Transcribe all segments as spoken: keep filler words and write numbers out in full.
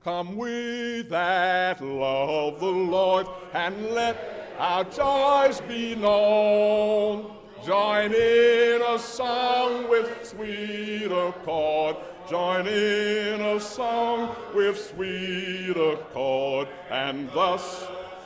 Come we that love the Lord, and let our joys be known. Join in a song with sweet accord. Join in a song with sweet accord, and thus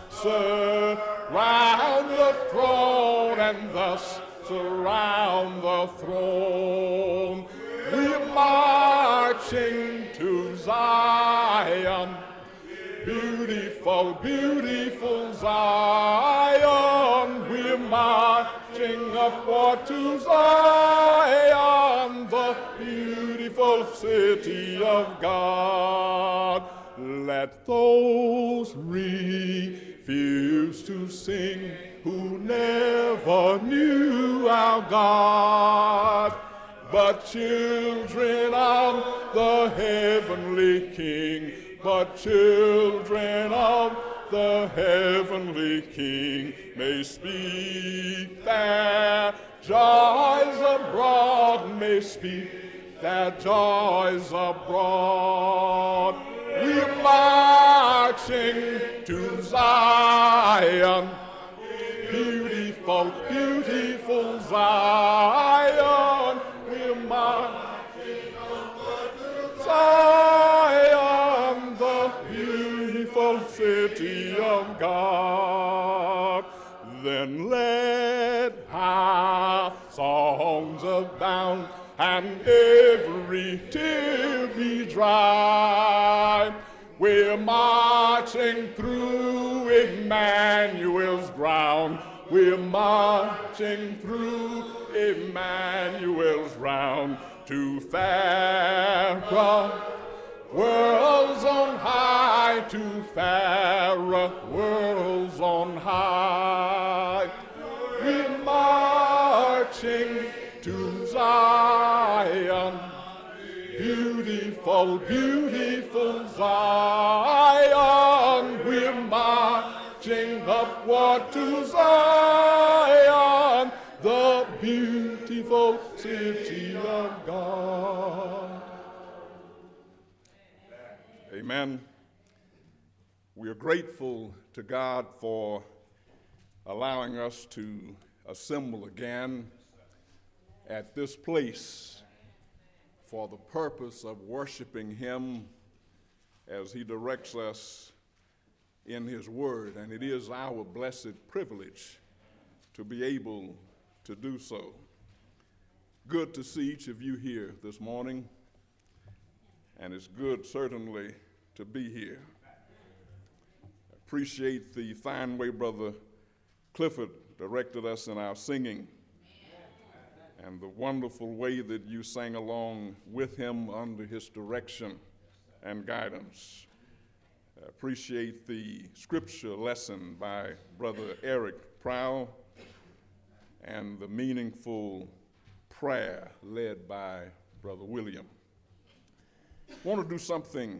surround the throne, and thus surround the throne. We're marching to Zion, beautiful, beautiful Zion. We're marching upward to Zion, the beautiful city of God. Let those refuse to sing who never knew our God, but children of the heavenly King, but children of the heavenly King may speak their joys abroad, may speak their joys abroad. We're marching to Zion, beautiful, beautiful Zion. We're marching to Zion, the beautiful city of God. Then let our songs abound, and every tear be dry. We're marching through Emmanuel's ground. We're marching through Emmanuel's round to fairer worlds on high, to fairer worlds on high. We're marching to Zion, beautiful, beautiful Zion. We're marching upward to Zion, the beautiful city of God. Amen. We are grateful to God for allowing us to assemble again at this place for the purpose of worshiping Him as He directs us in His Word. And it is our blessed privilege to be able to do so. Good to see each of you here this morning, and it's good certainly to be here. Appreciate the fine way Brother Clifford directed us in our singing, and the wonderful way that you sang along with him under his direction and guidance. Appreciate the scripture lesson by Brother Eric Prowl and the meaningful prayer led by Brother William. I want to do something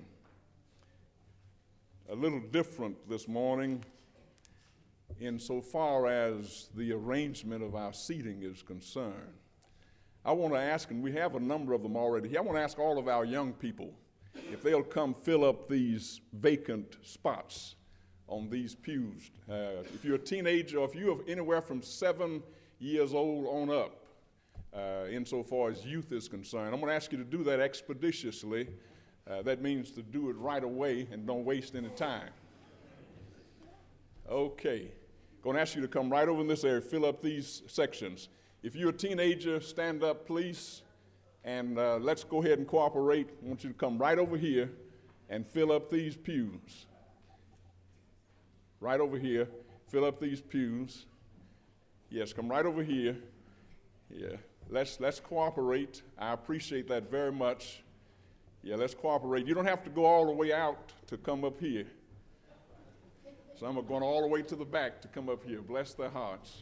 a little different this morning insofar as the arrangement of our seating is concerned. I want to ask, and we have a number of them already here, I want to ask all of our young people if they'll come fill up these vacant spots on these pews. Uh, if you're a teenager, or if you're anywhere from seven years old on up, uh, insofar as youth is concerned, I'm going to ask you to do that expeditiously. Uh, that means to do it right away and don't waste any time. Okay. Going to ask you to come right over in this area, fill up these sections. If you're a teenager, stand up, please, and uh, let's go ahead and cooperate. I want you to come right over here and fill up these pews. Right over here, fill up these pews. Yes, come right over here. Yeah, let's let's cooperate. I appreciate that very much. Yeah, let's cooperate. You don't have to go all the way out to come up here. Some are going all the way to the back to come up here. Bless their hearts.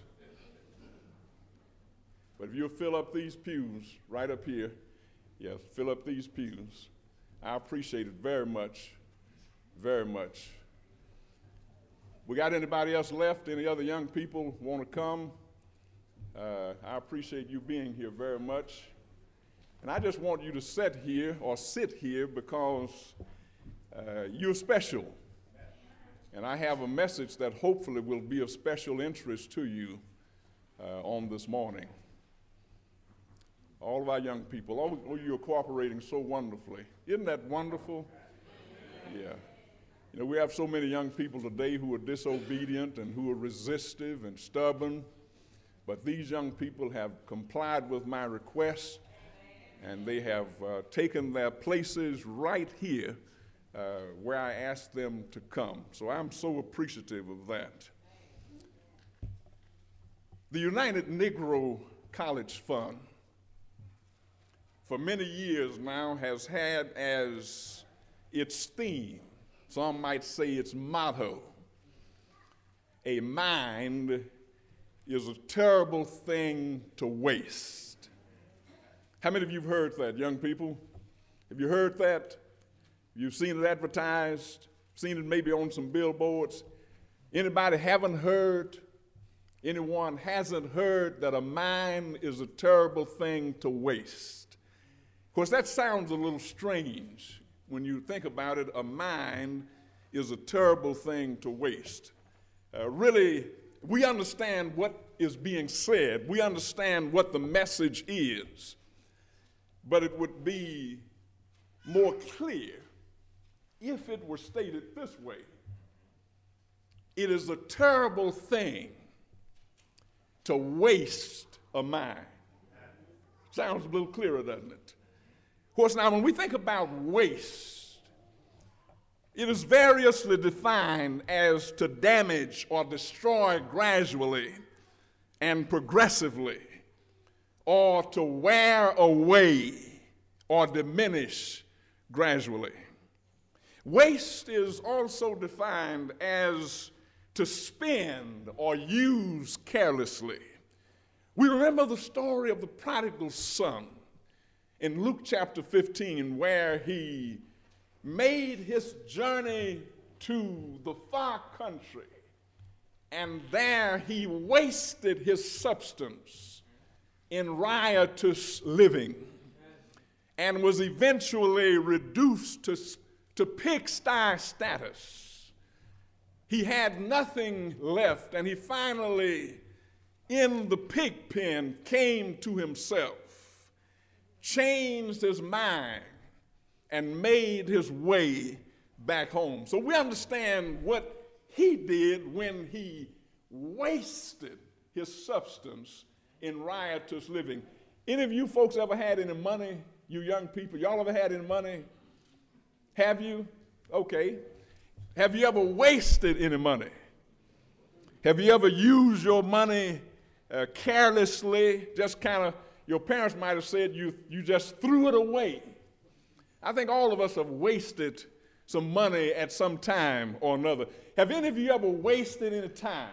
But if you'll fill up these pews right up here, yes, fill up these pews. I appreciate it very much, very much. We got anybody else left? Any other young people want to come? Uh, I appreciate you being here very much. And I just want you to sit here or sit here because Uh, you're special. And I have a message that hopefully will be of special interest to you uh, on this morning. All of our young people, all of you are cooperating so wonderfully. Isn't that wonderful? Yeah. You know, we have so many young people today who are disobedient and who are resistive and stubborn, but these young people have complied with my request, and they have uh, taken their places right here uh, where I asked them to come. So I'm so appreciative of that. The United Negro College Fund, for many years now, has had as its theme, some might say its motto, a mind is a terrible thing to waste. How many of you have heard that, young people? Have you heard that? You've seen it advertised, seen it maybe on some billboards. Anybody haven't heard, anyone hasn't heard that a mind is a terrible thing to waste? Of course, that sounds a little strange. When you think about it, a mind is a terrible thing to waste. Uh, really, we understand what is being said. We understand what the message is. But it would be more clear if it were stated this way. It is a terrible thing to waste a mind. Sounds a little clearer, doesn't it? Of course, now when we think about waste, it is variously defined as to damage or destroy gradually and progressively, or to wear away or diminish gradually. Waste is also defined as to spend or use carelessly. We remember the story of the prodigal son in Luke chapter fifteen, where he made his journey to the far country, and there he wasted his substance in riotous living and was eventually reduced to, to pigsty status. He had nothing left, and he finally, in the pig pen, came to himself, changed his mind, and made his way back home. So we understand what he did when he wasted his substance in riotous living. Any of you folks ever had any money, you young people? Y'all ever had any money? Have you? Okay. Have you ever wasted any money? Have you ever used your money uh, carelessly, just kind of, your parents might have said you, you just threw it away? I think all of us have wasted some money at some time or another. Have any of you ever wasted any time?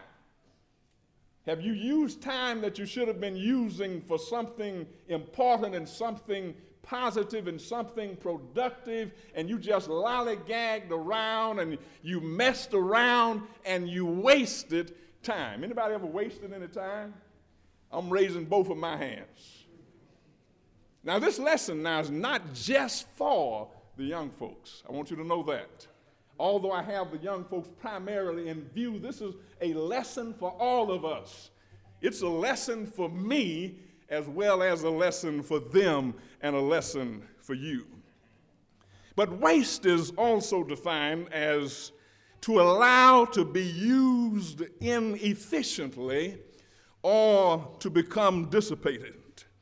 Have you used time that you should have been using for something important and something positive and something productive, and you just lollygagged around and you messed around and you wasted time? Anybody ever wasted any time? I'm raising both of my hands. Now, this lesson now is not just for the young folks. I want you to know that. Although I have the young folks primarily in view, this is a lesson for all of us. It's a lesson for me as well as a lesson for them and a lesson for you. But waste is also defined as to allow to be used inefficiently or to become dissipated.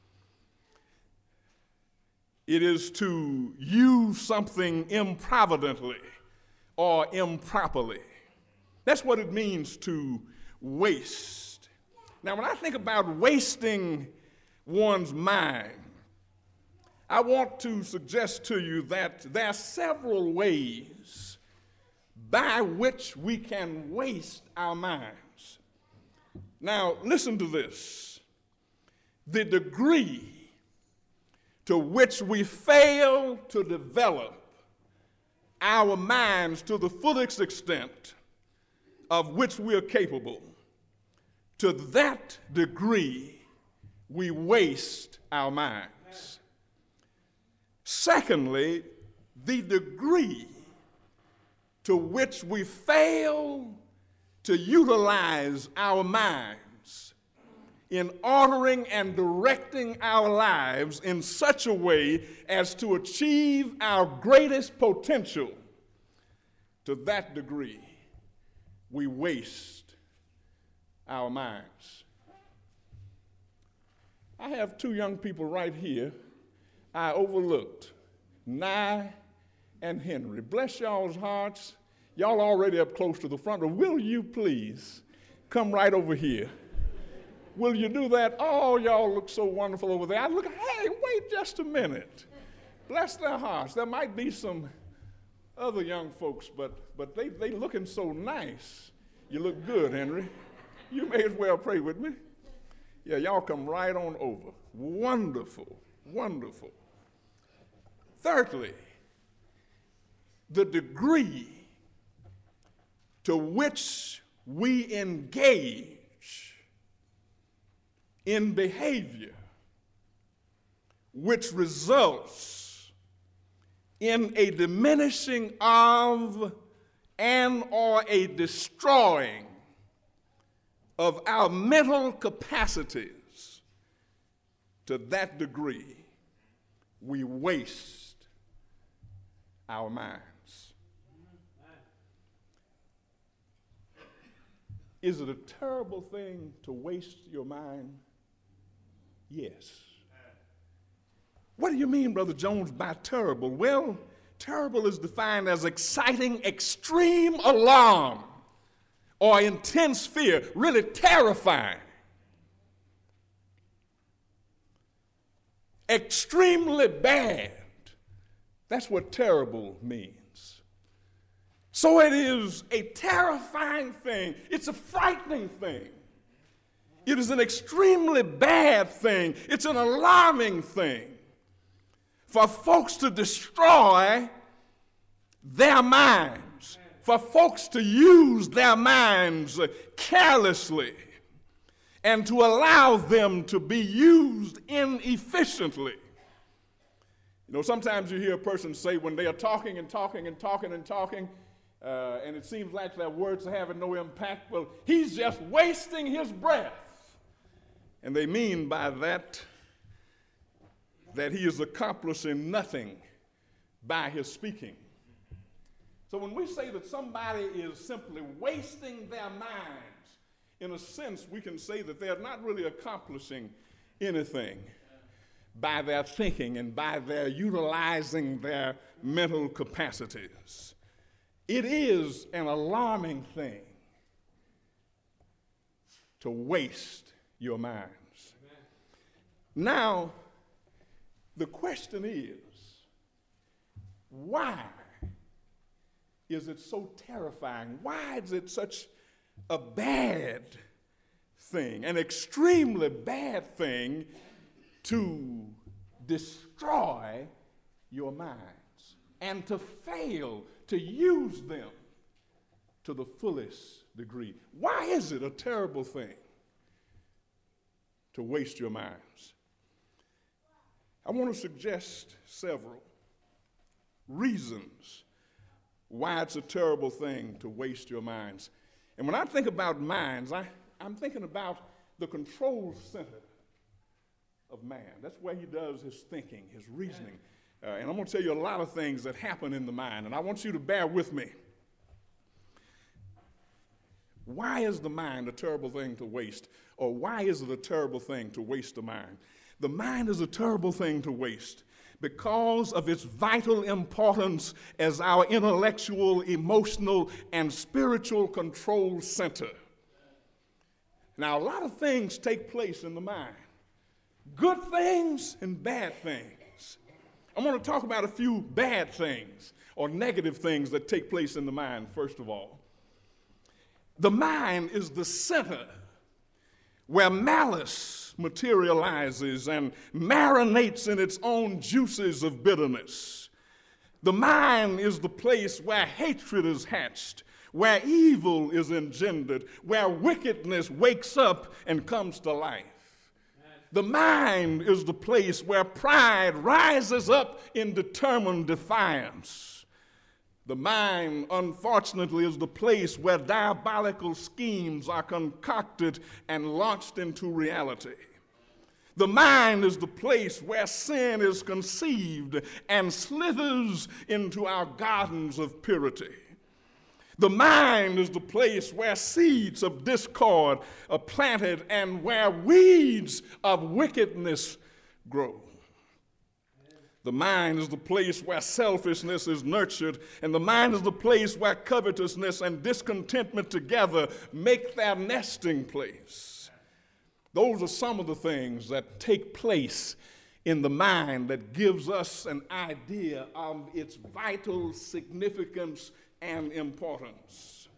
It is to use something improvidently or improperly. That's what it means to waste. Now, when I think about wasting one's mind, I want to suggest to you that there are several ways by which we can waste our minds. Now, listen to this. The degree to which we fail to develop our minds to the fullest extent of which we are capable, to that degree we waste our minds. Secondly, the degree to which we fail to utilize our minds in ordering and directing our lives in such a way as to achieve our greatest potential, to that degree, we waste our minds. I have two young people right here I overlooked, Nye and Henry. Bless y'all's hearts. Y'all already up close to the front, but will you please come right over here? Will you do that? Oh, y'all look so wonderful over there. I look, hey, wait just a minute. Bless their hearts. There might be some other young folks, but but they they looking so nice. You look good, Henry. You may as well pray with me. Yeah, y'all come right on over. Wonderful, wonderful. Thirdly, the degree to which we engage in behavior which results in a diminishing of and or a destroying of our mental capacities, to that degree we waste our minds. Is it a terrible thing to waste your mind? Yes. What do you mean, Brother Jones, by terrible? Well, terrible is defined as exciting extreme alarm or intense fear, really terrifying. Extremely bad. That's what terrible means. So it is a terrifying thing. It's a frightening thing. It is an extremely bad thing. It's an alarming thing for folks to destroy their minds, for folks to use their minds carelessly, and to allow them to be used inefficiently. You know, sometimes you hear a person say when they are talking and talking and talking and talking, uh, and it seems like their words are having no impact, well, he's just wasting his breath. And they mean by that that he is accomplishing nothing by his speaking. So when we say that somebody is simply wasting their minds, in a sense, we can say that they're not really accomplishing anything by their thinking and by their utilizing their mental capacities. It is an alarming thing to waste your minds. Now, the question is, why is it so terrifying? Why is it such a bad thing, an extremely bad thing, to destroy your minds and to fail to use them to the fullest degree? Why is it a terrible thing to waste your minds? I want to suggest several reasons why it's a terrible thing to waste your minds. And when I think about minds, I, I'm thinking about the control center of man. That's where he does his thinking, his reasoning. Uh, and I'm going to tell you a lot of things that happen in the mind, and I want you to bear with me. Why is the mind a terrible thing to waste? Or why is it a terrible thing to waste the mind? The mind is a terrible thing to waste because of its vital importance as our intellectual, emotional, and spiritual control center. Now, a lot of things take place in the mind. Good things and bad things. I'm going to talk about a few bad things or negative things that take place in the mind, first of all. The mind is the center where malice materializes and marinates in its own juices of bitterness. The mind is the place where hatred is hatched, where evil is engendered, where wickedness wakes up and comes to life. The mind is the place where pride rises up in determined defiance. The mind, unfortunately, is the place where diabolical schemes are concocted and launched into reality. The mind is the place where sin is conceived and slithers into our gardens of purity. The mind is the place where seeds of discord are planted and where weeds of wickedness grow. The mind is the place where selfishness is nurtured, and the mind is the place where covetousness and discontentment together make their nesting place. Those are some of the things that take place in the mind that gives us an idea of its vital significance and importance.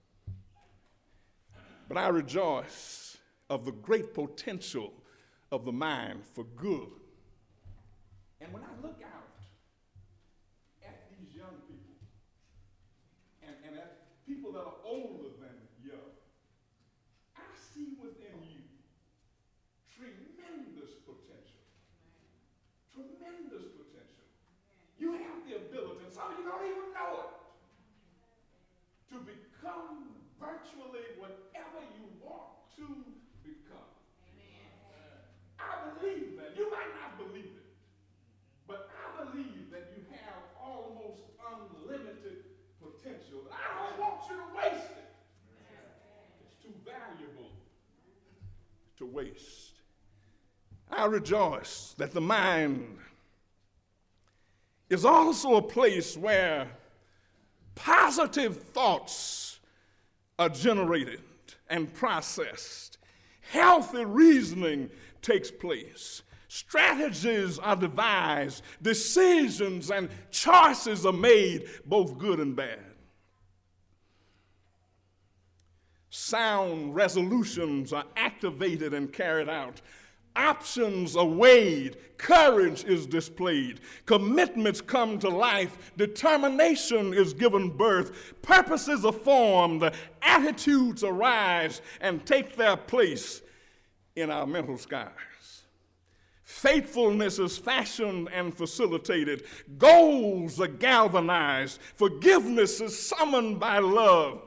But I rejoice of the great potential of the mind for good. And when I look out at these young people and, and at people that are older than young, I see within you tremendous potential. Tremendous potential. You have the ability, and some of you don't even know it, to become virtually whatever you want to become. Amen. I believe that. You might not believe it. But I believe that you have almost unlimited potential. I don't want you to waste it. It's too valuable to waste. I rejoice that the mind is also a place where positive thoughts are generated and processed. Healthy reasoning takes place. Strategies are devised, decisions and choices are made, both good and bad. Sound resolutions are activated and carried out. Options are weighed, courage is displayed, commitments come to life, determination is given birth, purposes are formed, attitudes arise and take their place in our mental skies. Faithfulness is fashioned and facilitated. Goals are galvanized. Forgiveness is summoned by love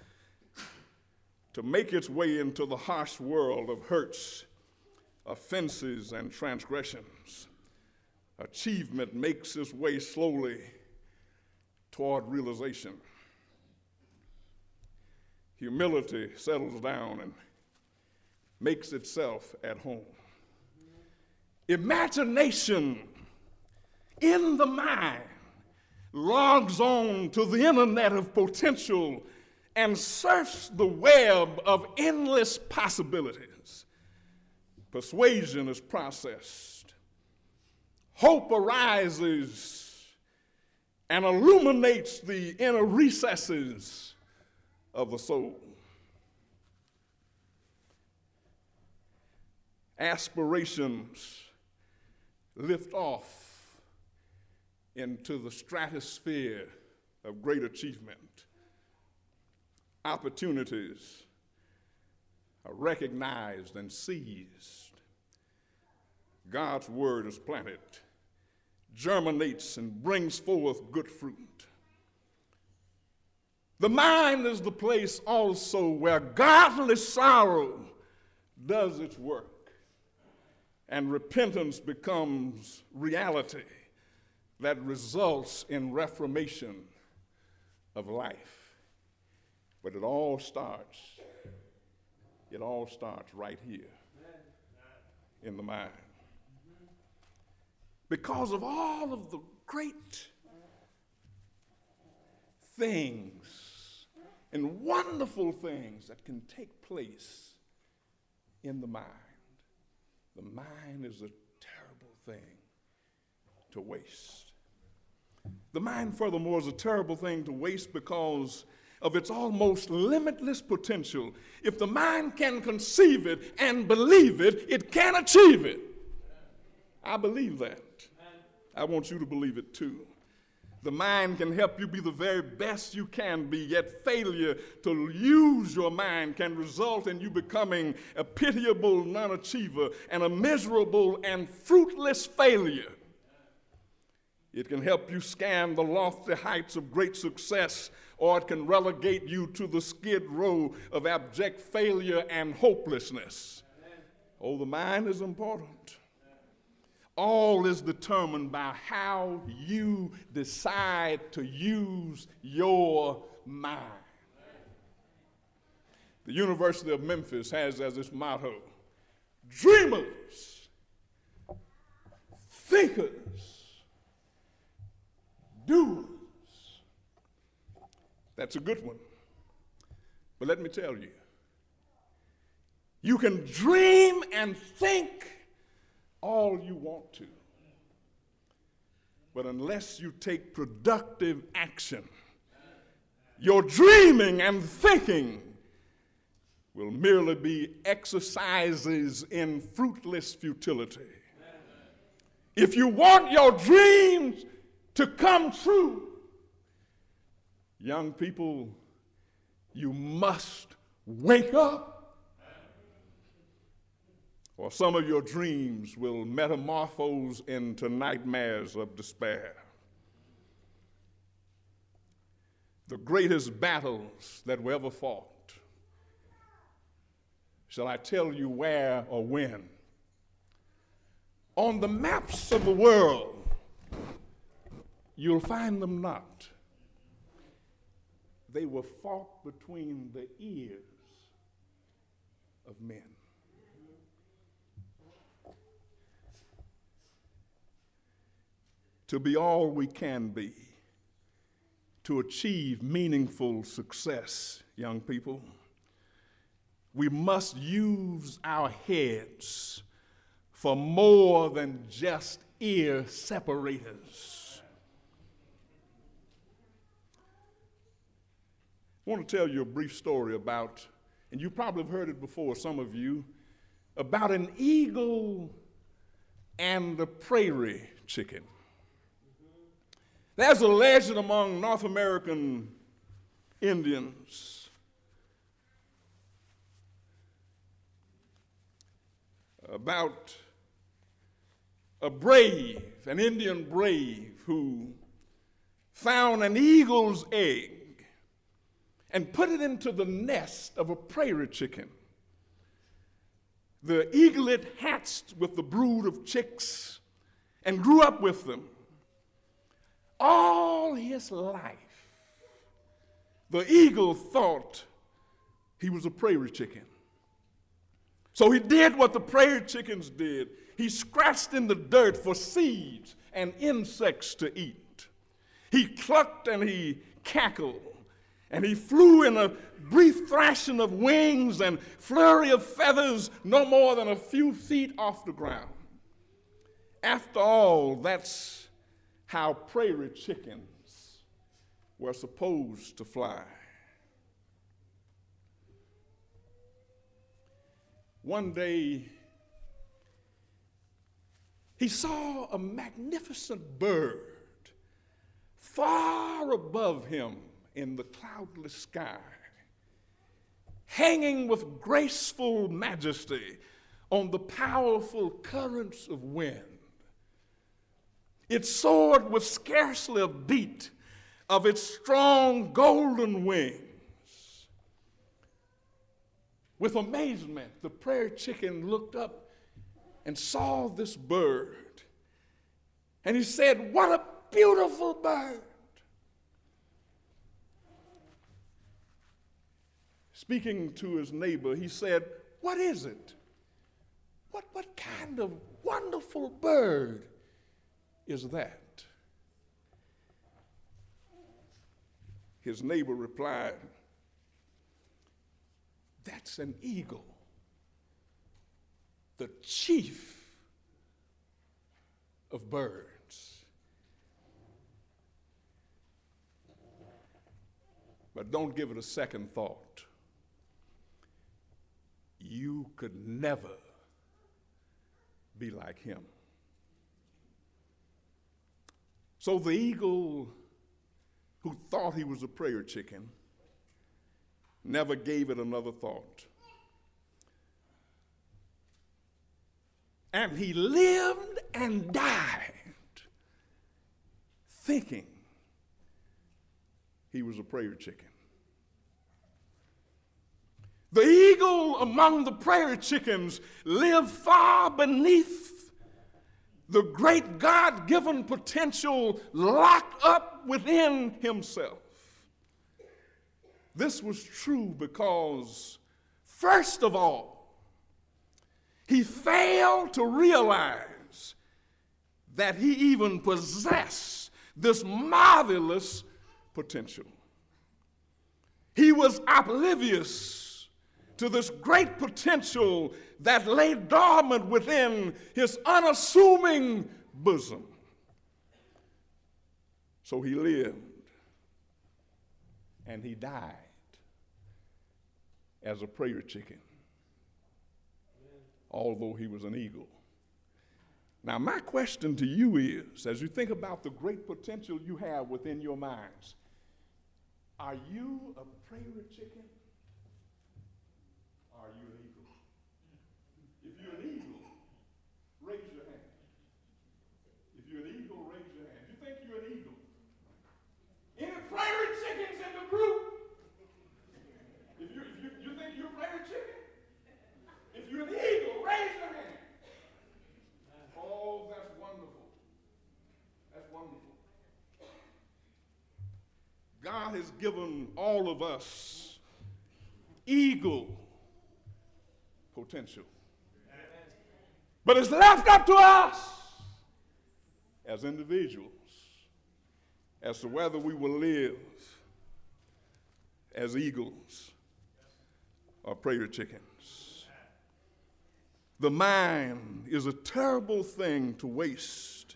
to make its way into the harsh world of hurts, offenses, and transgressions. Achievement makes its way slowly toward realization. Humility settles down and makes itself at home. Imagination in the mind logs on to the internet of potential and surfs the web of endless possibilities. Persuasion is processed. Hope arises and illuminates the inner recesses of the soul. Aspirations lift off into the stratosphere of great achievement. Opportunities are recognized and seized. God's word is planted, germinates, and brings forth good fruit. The mind is the place also where godly sorrow does its work, and repentance becomes reality that results in reformation of life. But it all starts, it all starts right here in the mind. Because of all of the great things and wonderful things that can take place in the mind. The mind is a terrible thing to waste. The mind, furthermore, is a terrible thing to waste because of its almost limitless potential. If the mind can conceive it and believe it, it can achieve it. I believe that. I want you to believe it too. The mind can help you be the very best you can be, yet failure to use your mind can result in you becoming a pitiable non-achiever and a miserable and fruitless failure. It can help you scan the lofty heights of great success, or it can relegate you to the skid row of abject failure and hopelessness. Amen. Oh, the mind is important. All is determined by how you decide to use your mind. The University of Memphis has as its motto, dreamers, thinkers, doers. That's a good one. But let me tell you, you can dream and think all you want to, but unless you take productive action, your dreaming and thinking will merely be exercises in fruitless futility. If you want your dreams to come true, young people, you must wake up, or some of your dreams will metamorphose into nightmares of despair. The greatest battles that were ever fought, shall I tell you where or when? On the maps of the world, you'll find them not. They were fought between the ears of men. To be all we can be, to achieve meaningful success, young people, we must use our heads for more than just ear separators. I want to tell you a brief story about, and you probably have heard it before, some of you, about an eagle and the prairie chicken. There's a legend among North American Indians about a brave, an Indian brave, who found an eagle's egg and put it into the nest of a prairie chicken. The eaglet hatched with the brood of chicks and grew up with them. All his life, the eagle thought he was a prairie chicken. So he did what the prairie chickens did. He scratched in the dirt for seeds and insects to eat. He clucked and he cackled, and he flew in a brief thrashing of wings and flurry of feathers no more than a few feet off the ground. After all, that's how prairie chickens were supposed to fly. One day, he saw a magnificent bird far above him in the cloudless sky, hanging with graceful majesty on the powerful currents of wind. It soared with scarcely a beat of its strong golden wings. With amazement, the prairie chicken looked up and saw this bird. And he said, "What a beautiful bird." Speaking to his neighbor, he said, "What is it? What, what kind of wonderful bird is that?" His neighbor replied, "That's an eagle, the chief of birds." But don't give it a second thought. You could never be like him. So the eagle, who thought he was a prairie chicken, never gave it another thought. And he lived and died thinking he was a prayer chicken. The eagle among the prairie chickens lived far beneath the great God-given potential locked up within himself. This was true because, first of all, he failed to realize that he even possessed this marvelous potential. He was oblivious to this great potential that lay dormant within his unassuming bosom. So he lived and he died as a prairie chicken, although he was an eagle. Now, my question to you is, as you think about the great potential you have within your minds, are you a prairie chicken? Are you an eagle? If you're an eagle, raise your hand. If you're an eagle, raise your hand. You think you're an eagle? Any prairie chickens in the group? If you, if you, you think you're a prairie chicken? If you're an eagle, raise your hand. Oh, that's wonderful. That's wonderful. God has given all of us eagle potential. But it's left up to us as individuals as to whether we will live as eagles or prairie chickens. The mind is a terrible thing to waste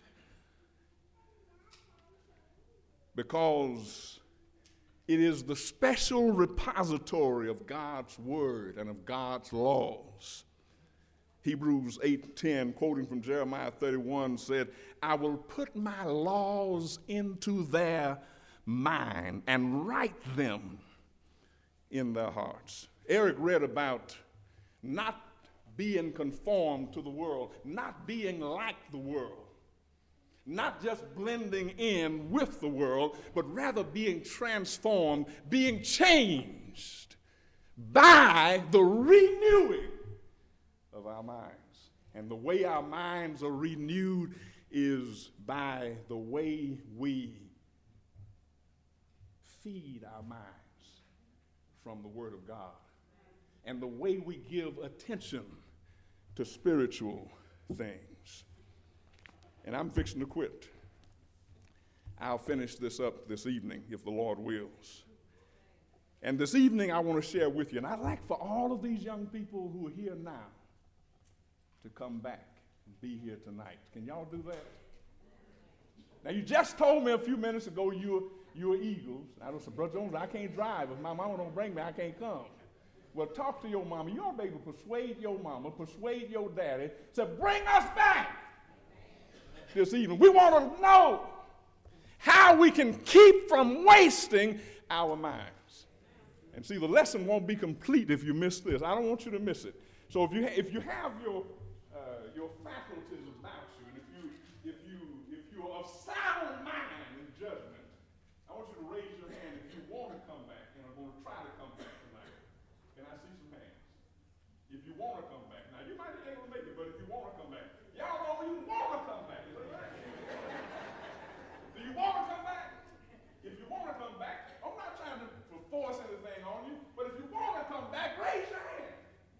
because it is the special repository of God's word and of God's laws. Hebrews eight ten, quoting from Jeremiah thirty-one, said, I will put my laws into their mind and write them in their hearts. Eric read about not being conformed to the world, not being like the world, not just blending in with the world, but rather being transformed, being changed by the renewing of our minds. And the way our minds are renewed is by the way we feed our minds from the Word of God and the way we give attention to spiritual things. And I'm fixing to quit. I'll finish this up this evening if the Lord wills. And this evening I want to share with you, and I'd like for all of these young people who are here now to come back and be here tonight. Can y'all do that? Now, you just told me a few minutes ago you're, you're Eagles. I said, Brother Jones, I can't drive. If my mama don't bring me, I can't come. Well, talk to your mama. You ought to be able to persuade your mama, persuade your daddy, say, bring us back this evening. We want to know how we can keep from wasting our minds. And see, the lesson won't be complete if you miss this. I don't want you to miss it. So if you ha- if you have your uh, your faculties about you, and if you if you if you're of sound mind and judgment, I want you to raise your hand if you want to come back, and I'm going to try to come back tonight. Can I see some hands? If you want to come back, now you might be able to make it, but if you want to come back, y'all don't even want to come back. Is that right? Do you want to come back? If you want to come back, I'm not trying to force anything on you, but if you want to come back, raise your hand.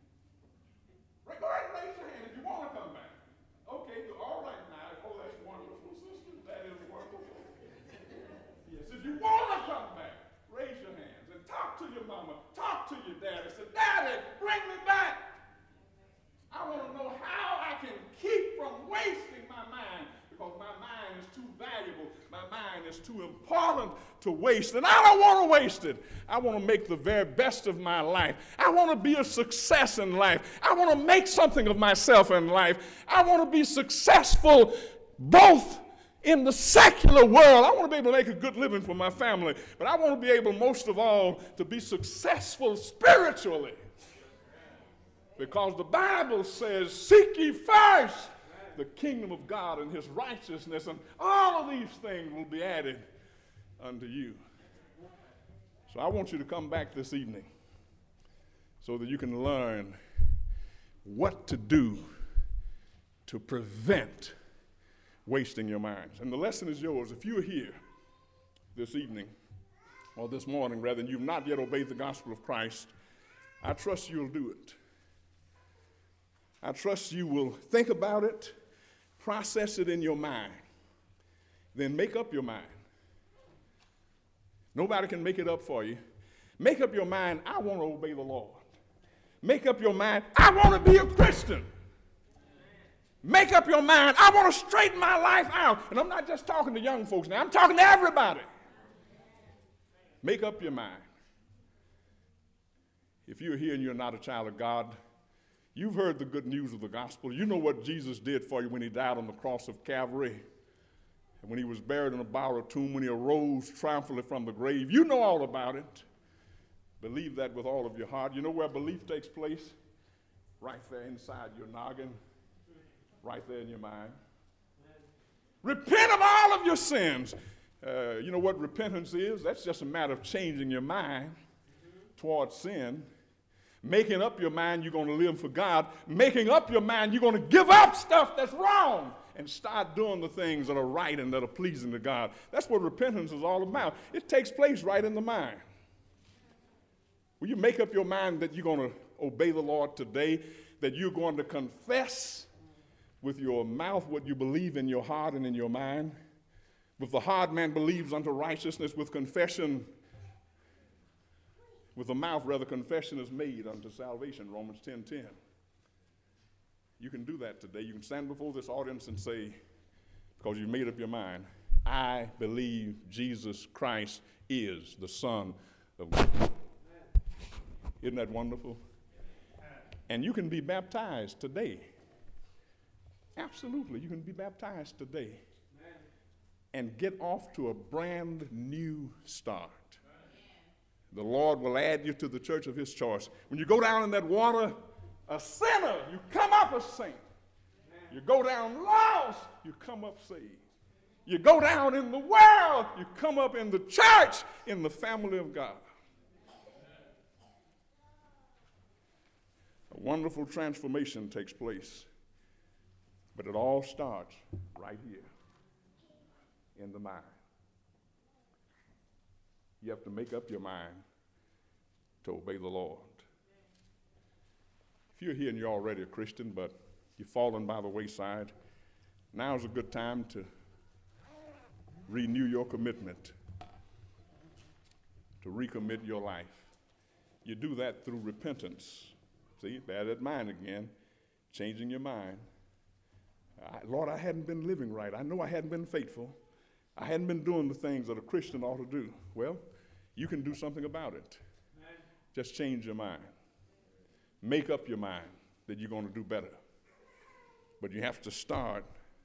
Go ahead and raise your hand if you want to come back. Okay, all right now. Oh, that's wonderful, sister. That is wonderful. Yes, if you want to come back, raise your hands and talk to your mama, talk to your daddy. Say, Daddy, bring me back. I want to know how I can keep from wasting my mind, because my mind is too valuable. My mind is too important to waste, and I don't want to waste it. I want to make the very best of my life. I want to be a success in life. I want to make something of myself in life. I want to be successful both in the secular world. I want to be able to make a good living for my family, but I want to be able, most of all, to be successful spiritually. Because the Bible says, seek ye first the kingdom of God and his righteousness, and all of these things will be added unto you. So I want you to come back this evening so that you can learn what to do to prevent wasting your minds. And the lesson is yours. If you're here this evening, or this morning rather, and you've not yet obeyed the gospel of Christ, I trust you'll do it. I trust you will think about it, process it in your mind, then make up your mind. Nobody can make it up for you. Make up your mind, I want to obey the Lord. Make up your mind, I want to be a Christian. Make up your mind, I want to straighten my life out. And I'm not just talking to young folks now, I'm talking to everybody. Make up your mind. If you're here and you're not a child of God, you've heard the good news of the gospel. You know what Jesus did for you when he died on the cross of Calvary, and when he was buried in a borrowed tomb, when he arose triumphantly from the grave. You know all about it. Believe that with all of your heart. You know where belief takes place? Right there inside your noggin, right there in your mind. Repent of all of your sins. Uh, you know what repentance is? That's just a matter of changing your mind towards sin. Making up your mind you're going to live for God. Making up your mind you're going to give up stuff that's wrong and start doing the things that are right and that are pleasing to God. That's what repentance is all about. It takes place right in the mind. Will you make up your mind that you're going to obey the Lord today, that you're going to confess with your mouth what you believe in your heart and in your mind? With the heart man believes unto righteousness, with confession, with the mouth rather, confession is made unto salvation, Romans ten ten. You can do that today. You can stand before this audience and say, because you've made up your mind, I believe Jesus Christ is the Son of God. Isn't that wonderful? And you can be baptized today. Absolutely, you can be baptized today and get off to a brand new start. The Lord will add you to the church of his choice. When you go down in that water, a sinner, you come up a saint. You go down lost, you come up saved. You go down in the world, you come up in the church, in the family of God. A wonderful transformation takes place, but it all starts right here in the mind. You have to make up your mind to obey the Lord. If you're here and you're already a Christian, but you've fallen by the wayside, now's a good time to renew your commitment, to recommit your life. You do that through repentance. See, bad at mind again, changing your mind. I, Lord, I hadn't been living right. I know I hadn't been faithful. I hadn't been doing the things that a Christian ought to do. Well, you can do something about it. Amen. Just change your mind. Make up your mind that you're going to do better. But you have to start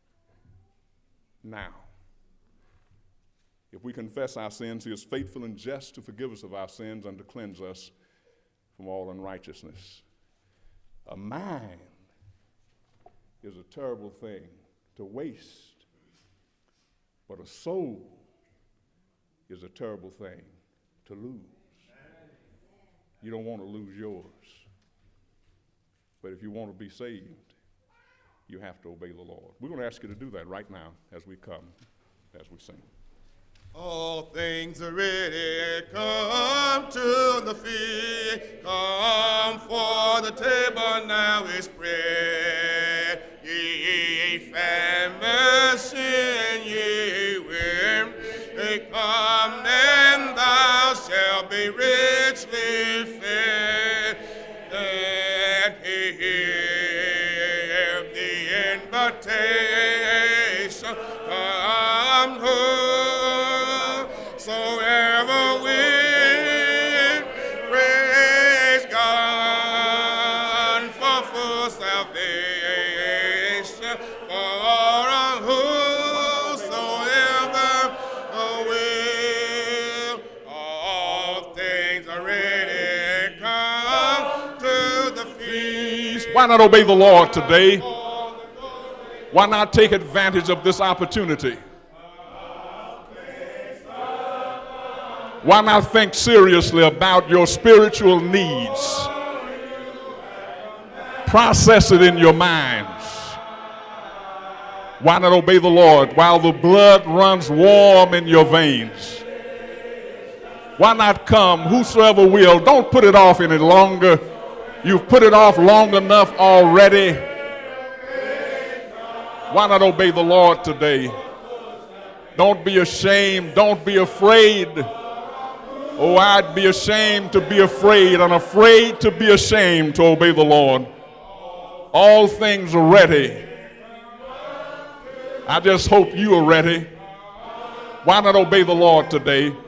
now. If we confess our sins, he is faithful and just to forgive us of our sins and to cleanse us from all unrighteousness. A mind is a terrible thing to waste, but a soul is a terrible thing to lose. You don't want to lose yours. But if you want to be saved, you have to obey the Lord. We're going to ask you to do that right now as we come, as we sing. All things are ready, come to the feast, come for the table now is spread. Ye famous and ye weary, come and thou shalt be richly fed. And hear the invitation, come whosoever will, praise God for full salvation, for whosoever will. All things are ready, come to the feast. Why not obey the Lord today? Why not take advantage of this opportunity? Why not think seriously about your spiritual needs? Process it in your minds. Why not obey the Lord while the blood runs warm in your veins? Why not come, whosoever will? Don't put it off any longer. You've put it off long enough already. Why not obey the Lord today? Don't be ashamed. Don't be afraid. Oh, I'd be ashamed to be afraid and afraid to be ashamed to obey the Lord. All things are ready. I just hope you are ready. Why not obey the Lord today?